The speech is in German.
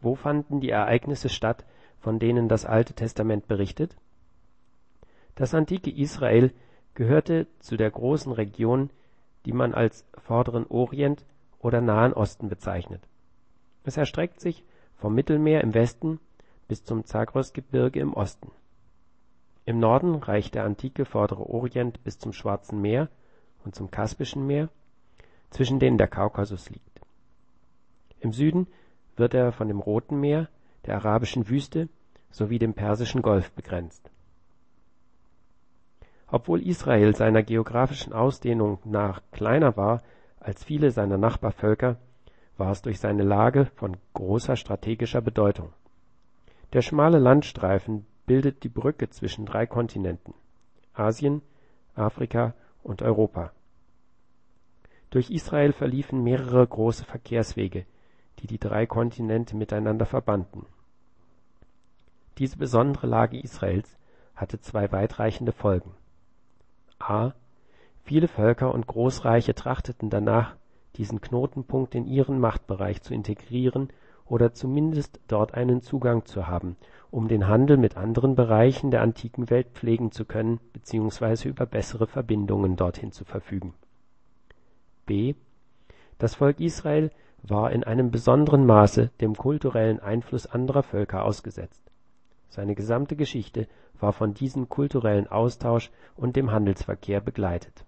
Wo fanden die Ereignisse statt, von denen das Alte Testament berichtet? Das antike Israel gehörte zu der großen Region, die man als Vorderen Orient oder Nahen Osten bezeichnet. Es erstreckt sich vom Mittelmeer im Westen bis zum Zagrosgebirge im Osten. Im Norden reicht der antike Vordere Orient bis zum Schwarzen Meer und zum Kaspischen Meer, zwischen denen der Kaukasus liegt. Im Süden wird er von dem Roten Meer, der Arabischen Wüste sowie dem Persischen Golf begrenzt. Obwohl Israel seiner geografischen Ausdehnung nach kleiner war als viele seiner Nachbarvölker, war es durch seine Lage von großer strategischer Bedeutung. Der schmale Landstreifen bildet die Brücke zwischen 3 Kontinenten: Asien, Afrika und Europa. Durch Israel verliefen mehrere große Verkehrswege, die die 3 Kontinente miteinander verbanden. Diese besondere Lage Israels hatte 2 weitreichende Folgen. A. Viele Völker und Großreiche trachteten danach, diesen Knotenpunkt in ihren Machtbereich zu integrieren oder zumindest dort einen Zugang zu haben, um den Handel mit anderen Bereichen der antiken Welt pflegen zu können bzw. über bessere Verbindungen dorthin zu verfügen. B. Das Volk Israel war in einem besonderen Maße dem kulturellen Einfluss anderer Völker ausgesetzt. Seine gesamte Geschichte war von diesem kulturellen Austausch und dem Handelsverkehr begleitet